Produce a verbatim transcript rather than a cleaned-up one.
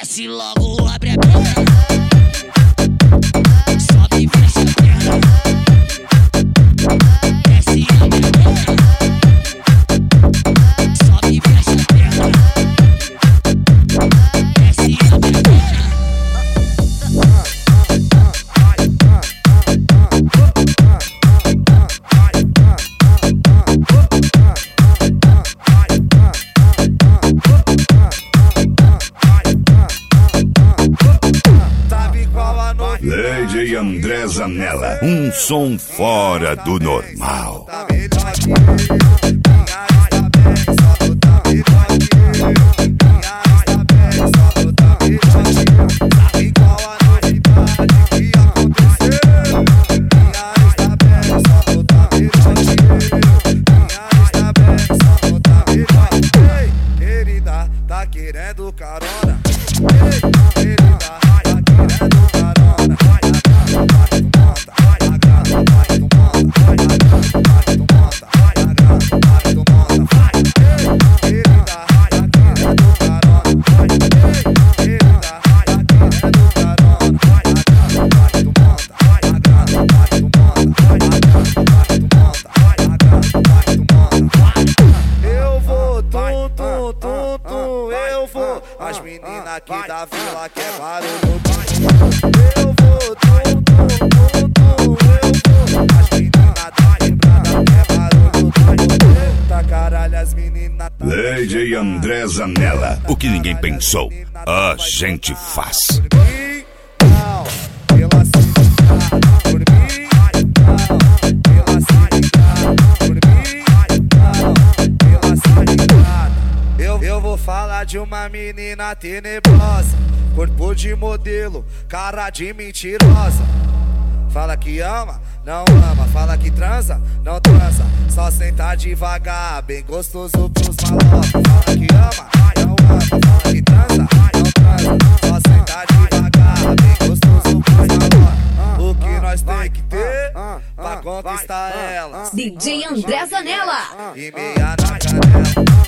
Desce logo, abre a perna. Sobe e fecha a perna. Desce, abre a perna. Sobe e fecha a perna. Desce, abre a perna. Lady André Zanella, um som fora do normal. Querida, tá querendo carona? Querida, tá querendo carona? As meninas aqui da vila quer barulho. Eu vou, tum, tum, tum, tum, eu vou. As meninas da quebrada quer barulho. Tá caralho, as meninas tá. Lady André Zanella, o que ninguém pensou, a gente faz. Não, pela cidade, por mim, não, pela cidade, por mim, não, pela cidade. Eu, eu vou falar de uma menina tenebrosa, corpo de modelo, cara de mentirosa. Fala que ama, não ama, fala que transa, não transa. Só senta devagar, bem gostoso pros malocos. Fala que ama, não ama, fala que transa, não transa. Só senta devagar, bem gostoso pros malocos. O que nós tem que ter pra conquistar ela? D J André Zanella. E meia na canela.